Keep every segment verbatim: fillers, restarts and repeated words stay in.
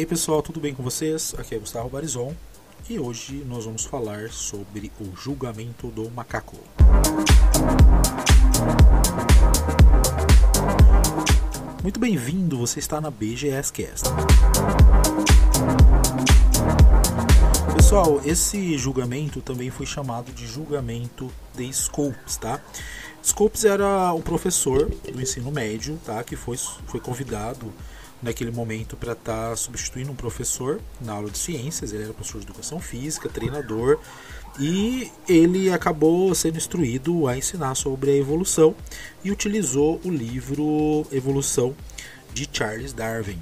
E aí pessoal, tudo bem com vocês? Aqui é Gustavo Barizon e hoje nós vamos falar sobre o julgamento do macaco. Muito bem-vindo, você está na B G S Cast. Pessoal, esse julgamento também foi chamado de julgamento de Scopes, tá? Scopes era o professor do ensino médio, tá? Que foi, foi convidado naquele momento para estar tá substituindo um professor na aula de ciências. Ele era professor de educação física, treinador, e ele acabou sendo instruído a ensinar sobre a evolução e utilizou o livro Evolução de Charles Darwin.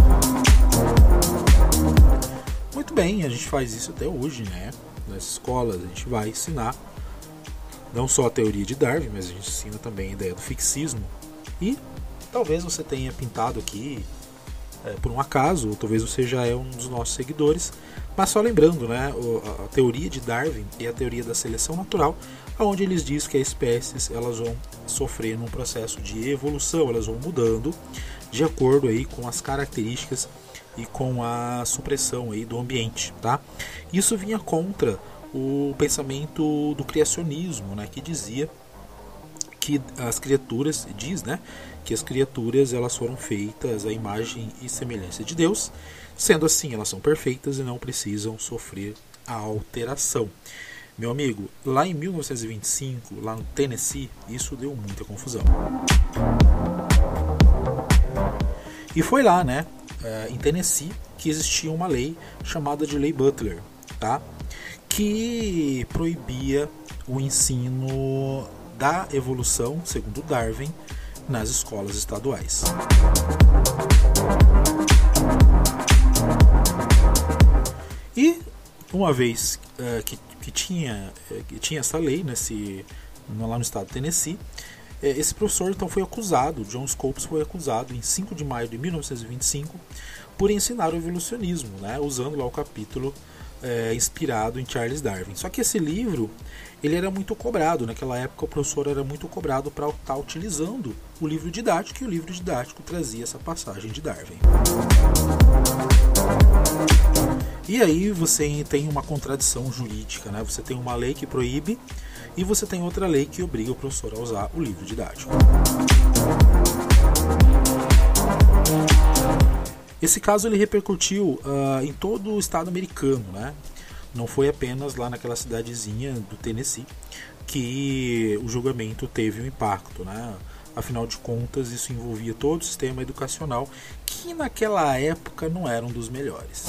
Muito bem, a gente faz isso até hoje, né? Nas escolas a gente vai ensinar não só a teoria de Darwin, mas a gente ensina também a ideia do fixismo. E talvez você tenha pintado aqui é, por um acaso, ou talvez você já é um dos nossos seguidores, mas só lembrando, né, a teoria de Darwin é a teoria da seleção natural, onde eles dizem que as espécies elas vão sofrer num processo de evolução, elas vão mudando de acordo aí com as características e com a supressão aí do ambiente, tá? Isso vinha contra o pensamento do criacionismo, né, que dizia que as criaturas, diz, né, que as criaturas elas foram feitas à imagem e semelhança de Deus, sendo assim elas são perfeitas e não precisam sofrer a alteração. Meu amigo, lá em mil novecentos e vinte e cinco, lá no Tennessee, isso deu muita confusão. E foi lá, né, em Tennessee, que existia uma lei chamada de Lei Butler, tá? Que proibia o ensino da evolução, segundo Darwin, nas escolas estaduais. E uma vez uh, que, que, tinha, uh, que tinha essa lei nesse, lá no estado de Tennessee, uh, esse professor então foi acusado, John Scopes foi acusado em cinco de maio de mil novecentos e vinte e cinco por ensinar o evolucionismo, né, usando lá o capítulo É, inspirado em Charles Darwin. Só que esse livro ele era muito cobrado. Naquela época o professor era muito cobrado para estar utilizando o livro didático, e o livro didático trazia essa passagem de Darwin. E aí você tem uma contradição jurídica, né? Você tem uma lei que proíbe e você tem outra lei que obriga o professor a usar o livro didático. Esse caso ele repercutiu uh, em todo o estado americano, né? Não foi apenas lá naquela cidadezinha do Tennessee que o julgamento teve um impacto, né? Afinal de contas, isso envolvia todo o sistema educacional, que naquela época não era um dos melhores.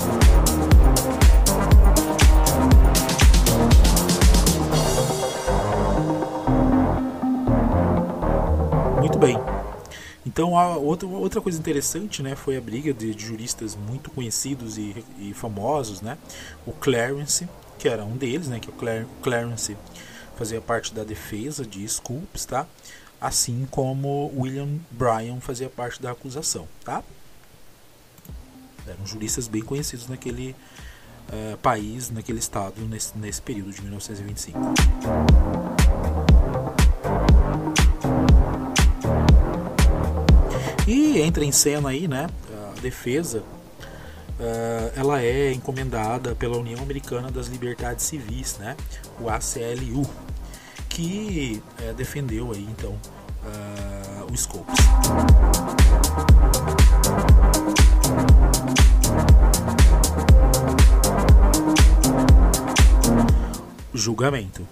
Muito bem. Então, a outra, outra coisa interessante, né, foi a briga de, de juristas muito conhecidos e, e famosos, né, o Clarence, que era um deles, né, que o Clarence fazia parte da defesa de Scopes, tá? Assim como William Bryan fazia parte da acusação, tá? Eram juristas bem conhecidos naquele uh, país, naquele estado, nesse, nesse período de mil novecentos e vinte e cinco. E entra em cena aí, né, a defesa, uh, ela é encomendada pela União Americana das Liberdades Civis, né, o A C L U, que uh, defendeu aí então uh, o Scopes. Julgamento.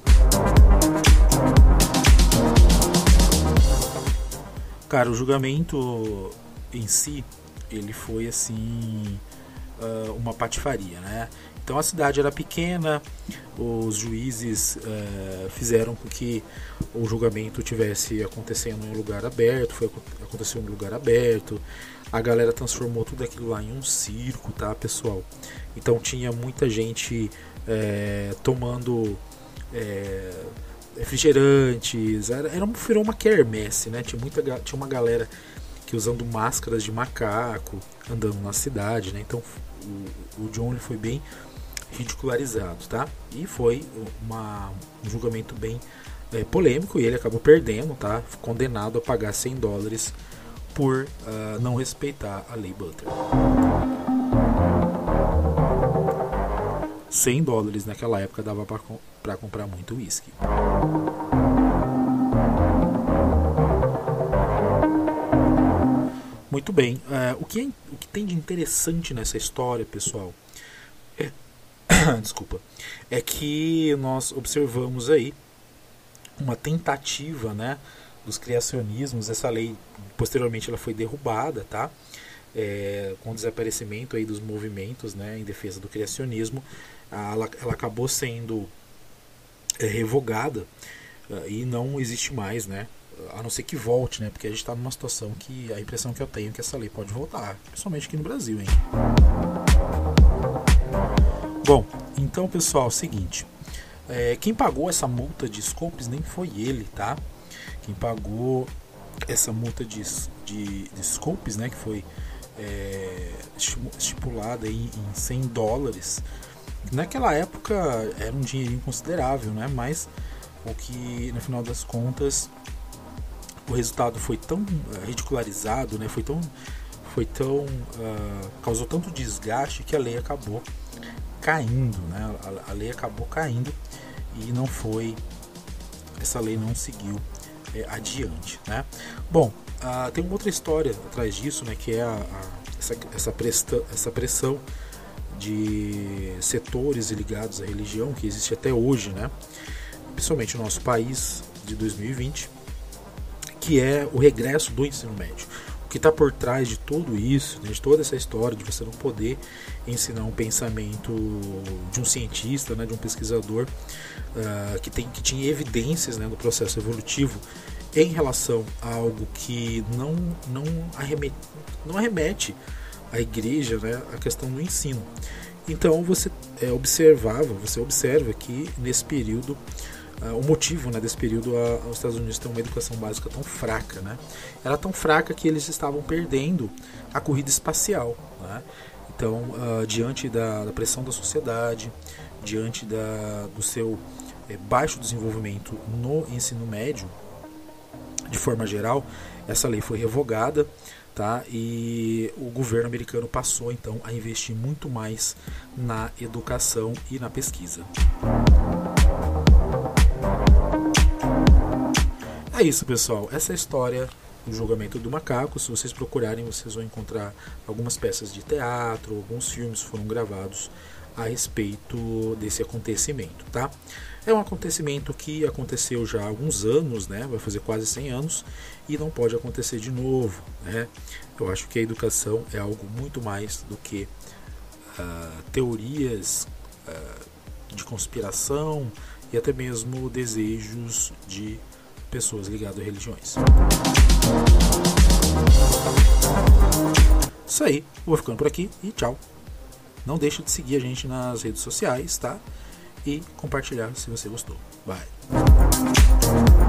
Cara, o julgamento em si, ele foi assim, uh, uma patifaria, né? Então a cidade era pequena, os juízes uh, fizeram com que o julgamento tivesse acontecendo em um lugar aberto, foi aconteceu em um lugar aberto, a galera transformou tudo aquilo lá em um circo, tá, pessoal? Então tinha muita gente uh, tomando Uh, refrigerantes, era, era uma, virou uma quermesse, né? Tinha, muita, tinha uma galera que usando máscaras de macaco, andando na cidade, né? Então o, o John ele foi bem ridicularizado, tá? E foi uma, um julgamento bem é, polêmico, e ele acabou perdendo, tá? Condenado a pagar cem dólares por uh, não respeitar a Lei Butler. cem dólares naquela época dava para comprar muito uísque. Muito bem, uh, o, que é, o que tem de interessante nessa história, pessoal, é, desculpa, é que nós observamos aí uma tentativa, né, dos criacionismos. Essa lei posteriormente ela foi derrubada, tá? É, com o desaparecimento aí dos movimentos, né, em defesa do criacionismo, ela, ela acabou sendo é, revogada uh, e não existe mais, né? A não ser que volte, né? Porque a gente está numa situação que a impressão que eu tenho é que essa lei pode voltar, principalmente aqui no Brasil, hein? Bom, então, pessoal, é o seguinte, é, quem pagou essa multa de Scopes nem foi ele, tá? Quem pagou essa multa de, de, de Scopes, né, que foi é, estipulada em, em cem dólares, naquela época era um dinheirinho considerável, né? Mas o que, no final das contas, o resultado foi tão uh, ridicularizado, né? Foi tão, foi tão uh, causou tanto desgaste que a lei acabou caindo, né? A, a lei acabou caindo e não foi, essa lei não seguiu é, adiante, né? Bom, uh, tem uma outra história atrás disso, né? Que é a, a, essa, essa, presta, essa pressão de setores ligados à religião que existe até hoje, né? Principalmente no nosso país de dois mil e vinte, que é o regresso do ensino médio. O que está por trás de tudo isso, de toda essa história de você não poder ensinar um pensamento de um cientista, né, de um pesquisador uh, que, tem, que tinha evidências, né, do processo evolutivo em relação a algo que não, não, arremete, não arremete à igreja, né, a questão do ensino. Então você é, observava, você observa que nesse período, Uh, o motivo, né, desse período, a, os Estados Unidos têm uma educação básica tão fraca, né? Era tão fraca que eles estavam perdendo a corrida espacial, né? Então, uh, diante da, da pressão da sociedade, diante da, do seu é, baixo desenvolvimento no ensino médio, de forma geral, essa lei foi revogada, tá? E o governo americano passou, então, a investir muito mais na educação e na pesquisa. É isso, pessoal. Essa é a história do julgamento do macaco. Se vocês procurarem, vocês vão encontrar algumas peças de teatro, alguns filmes foram gravados a respeito desse acontecimento, tá? É um acontecimento que aconteceu já há alguns anos, né? Vai fazer quase cem anos e não pode acontecer de novo, né? Eu acho que a educação é algo muito mais do que uh, teorias uh, de conspiração e até mesmo desejos de pessoas ligadas a religiões. Isso aí, vou ficando por aqui e tchau. Não deixe de seguir a gente nas redes sociais, tá? E compartilhar se você gostou. Bye.